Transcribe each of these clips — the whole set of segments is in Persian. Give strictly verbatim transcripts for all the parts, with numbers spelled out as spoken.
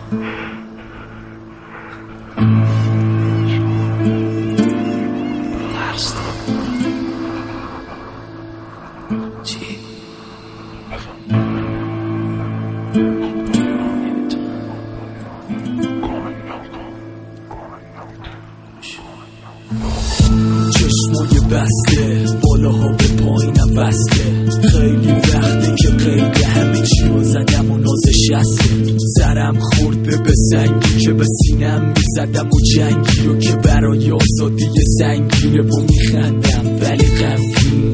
چشمای بسته بالاها به پایینم بسته، خیلی وقته که قید همه چی رو زدم و نازشسته. سرم خورده به سنگی که به سینم میزدم و جنگی رو که برای آزادی سنگینه و میخندم ولی غمگین.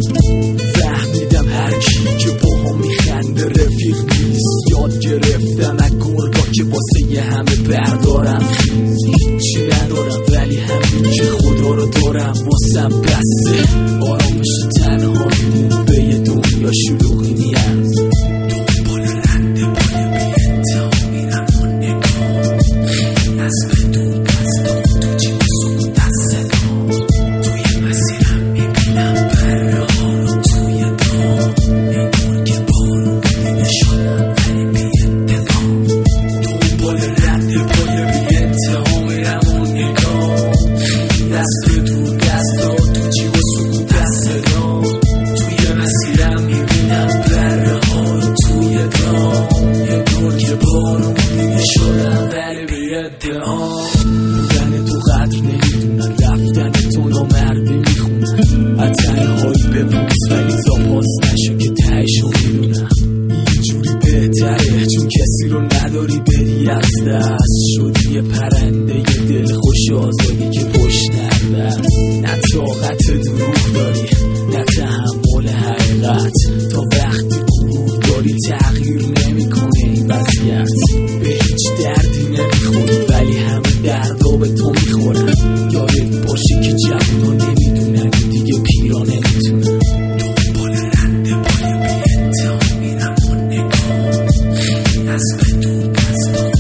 فهمیدم هر کی که باها میخنده رفیق نیست. یاد گرفتم از گرگا که واسه یه همه بردارم هیچی ندارم ولی همین که خدا رو دارم واسم بسته. آرامش تنهایی به یه دنیا شلوغی نیم، دنبال رنده پای بی‌انتها میرم و نگاه خیلی از بدون دستان تو جیب سکوت از صدا. توی مسیرم میبینم بره ها رو توی دام، انگار که بارون دیده شدم ولی بی‌انتقام. دنبال رنده پای بی‌انتها میرم و نگاه خیلی از بدون دستان تو جیب سکوت از صدا. توی مسیرم میبینم بره ها رو توی دام، انگار که بارون دیده شدم ولی بی‌انتقام. بودن تو قدر نمیدونن، رفتن تو نامردی میخونن. از تنهایی بپوز ولی زاپاس نشو که تهشو میدونم. اینجوری بهتره چون کسی رو نداری بری از دست. شدی یه پرنده یه دل خوش آزادی که پشت نرده. نه طاقت دروغ داری نه تحمل حقیقت، تا وقتی غرور داری تغییر نمیکنه این وضعیت. به هیچ دردی نمیخوری ولی همه دردا به تو میخورن. یادت باشه که جوونا نمیدونن دیگه پیرا نمیتونن. دنبال رنده پای بی‌انتها میرم و نگاه خیلی از بدون دستان